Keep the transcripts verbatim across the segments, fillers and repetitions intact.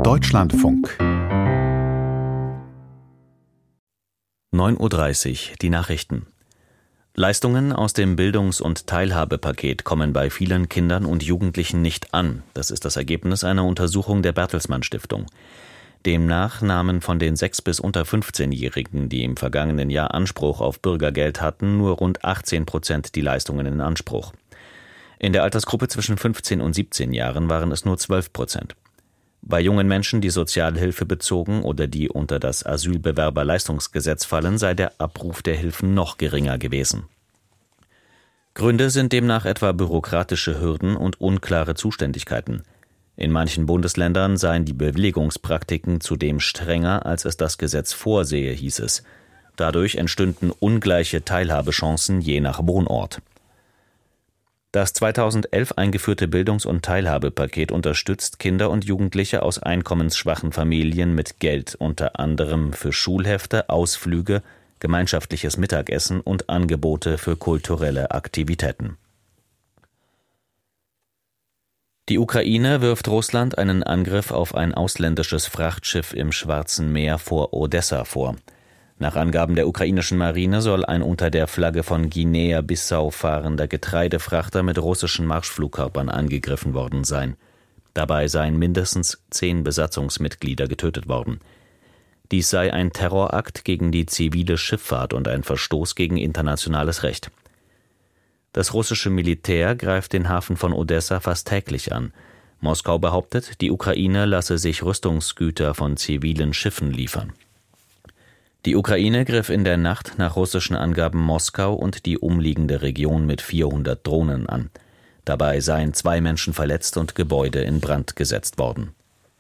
Deutschlandfunk. neun Uhr dreißig, die Nachrichten. Leistungen aus dem Bildungs- und Teilhabepaket kommen bei vielen Kindern und Jugendlichen nicht an. Das ist das Ergebnis einer Untersuchung der Bertelsmann Stiftung. Demnach nahmen von den sechs- bis unter fünfzehnjährigen, die im vergangenen Jahr Anspruch auf Bürgergeld hatten, nur rund achtzehn Prozent die Leistungen in Anspruch. In der Altersgruppe zwischen fünfzehn und siebzehn Jahren waren es nur zwölf Prozent. Bei jungen Menschen, die Sozialhilfe bezogen oder die unter das Asylbewerberleistungsgesetz fallen, sei der Abruf der Hilfen noch geringer gewesen. Gründe sind demnach etwa bürokratische Hürden und unklare Zuständigkeiten. In manchen Bundesländern seien die Bewilligungspraktiken zudem strenger, als es das Gesetz vorsehe, hieß es. Dadurch entstünden ungleiche Teilhabechancen je nach Wohnort. Das zweitausendelf eingeführte Bildungs- und Teilhabepaket unterstützt Kinder und Jugendliche aus einkommensschwachen Familien mit Geld, unter anderem für Schulhefte, Ausflüge, gemeinschaftliches Mittagessen und Angebote für kulturelle Aktivitäten. Die Ukraine wirft Russland einen Angriff auf ein ausländisches Frachtschiff im Schwarzen Meer vor Odessa vor. Nach Angaben der ukrainischen Marine soll ein unter der Flagge von Guinea-Bissau fahrender Getreidefrachter mit russischen Marschflugkörpern angegriffen worden sein. Dabei seien mindestens zehn Besatzungsmitglieder getötet worden. Dies sei ein Terrorakt gegen die zivile Schifffahrt und ein Verstoß gegen internationales Recht. Das russische Militär greift den Hafen von Odessa fast täglich an. Moskau behauptet, die Ukraine lasse sich Rüstungsgüter von zivilen Schiffen liefern. Die Ukraine griff in der Nacht nach russischen Angaben Moskau und die umliegende Region mit vierhundert Drohnen an. Dabei seien zwei Menschen verletzt und Gebäude in Brand gesetzt worden.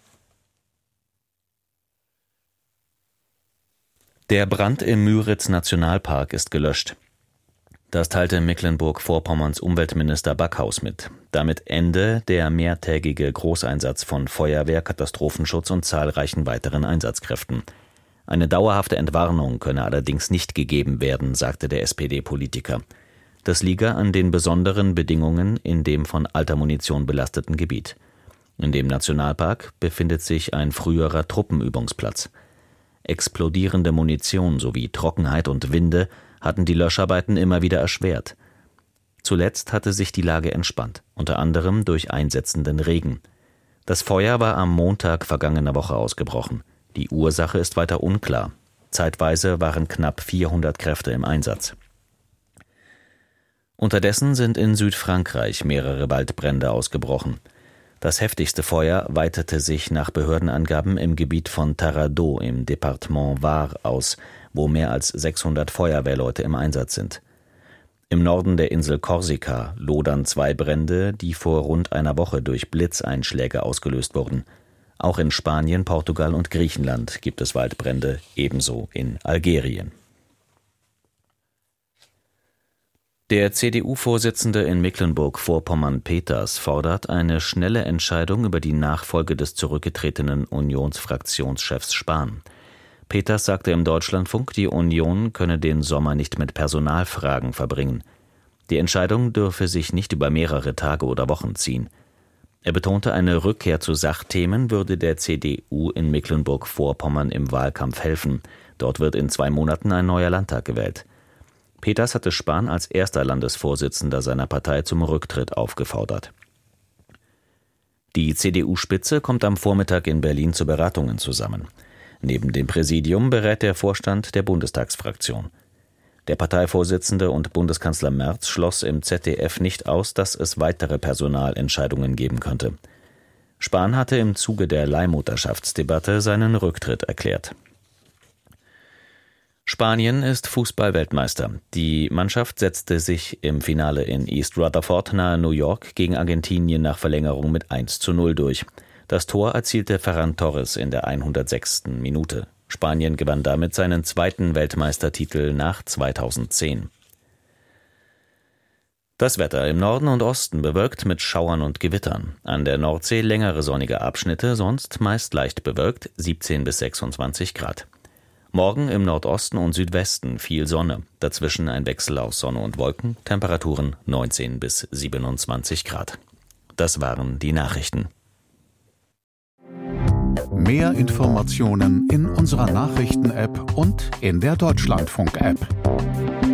Der Brand im Müritz-Nationalpark ist gelöscht. Das teilte Mecklenburg-Vorpommerns Umweltminister Backhaus mit. Damit Ende der mehrtägige Großeinsatz von Feuerwehr, Katastrophenschutz und zahlreichen weiteren Einsatzkräften. Eine dauerhafte Entwarnung könne allerdings nicht gegeben werden, sagte der S P D-Politiker. Das liege an den besonderen Bedingungen in dem von alter Munition belasteten Gebiet. In dem Nationalpark befindet sich ein früherer Truppenübungsplatz. Explodierende Munition sowie Trockenheit und Winde hatten die Löscharbeiten immer wieder erschwert. Zuletzt hatte sich die Lage entspannt, unter anderem durch einsetzenden Regen. Das Feuer war am Montag vergangener Woche ausgebrochen. Die Ursache ist weiter unklar. Zeitweise waren knapp vierhundert Kräfte im Einsatz. Unterdessen sind in Südfrankreich mehrere Waldbrände ausgebrochen. Das heftigste Feuer weitete sich nach Behördenangaben im Gebiet von Taradot im Departement Var aus, wo mehr als sechshundert Feuerwehrleute im Einsatz sind. Im Norden der Insel Korsika lodern zwei Brände, die vor rund einer Woche durch Blitzeinschläge ausgelöst wurden. Auch in Spanien, Portugal und Griechenland gibt es Waldbrände, ebenso in Algerien. Der C D U-Vorsitzende in Mecklenburg-Vorpommern Peters fordert eine schnelle Entscheidung über die Nachfolge des zurückgetretenen Unionsfraktionschefs Spahn. Peters sagte im Deutschlandfunk, die Union könne den Sommer nicht mit Personalfragen verbringen. Die Entscheidung dürfe sich nicht über mehrere Tage oder Wochen ziehen. Er betonte, eine Rückkehr zu Sachthemen würde der C D U in Mecklenburg-Vorpommern im Wahlkampf helfen. Dort wird in zwei Monaten ein neuer Landtag gewählt. Peters hatte Spahn als erster Landesvorsitzender seiner Partei zum Rücktritt aufgefordert. Die C D U-Spitze kommt am Vormittag in Berlin zu Beratungen zusammen. Neben dem Präsidium berät der Vorstand der Bundestagsfraktion. Der Parteivorsitzende und Bundeskanzler Merz schloss im Z D F nicht aus, dass es weitere Personalentscheidungen geben könnte. Spahn hatte im Zuge der Leihmutterschaftsdebatte seinen Rücktritt erklärt. Spanien ist Fußball-Weltmeister. Die Mannschaft setzte sich im Finale in East Rutherford nahe New York gegen Argentinien nach Verlängerung mit eins zu null durch. Das Tor erzielte Ferran Torres in der hundertsechsten Minute. Spanien gewann damit seinen zweiten Weltmeistertitel nach zweitausendzehn. Das Wetter im Norden und Osten bewölkt mit Schauern und Gewittern. An der Nordsee längere sonnige Abschnitte, sonst meist leicht bewölkt, siebzehn bis sechsundzwanzig Grad. Morgen im Nordosten und Südwesten viel Sonne, dazwischen ein Wechsel aus Sonne und Wolken, Temperaturen neunzehn bis siebenundzwanzig Grad. Das waren die Nachrichten. Mehr Informationen in unserer Nachrichten-App und in der Deutschlandfunk-App.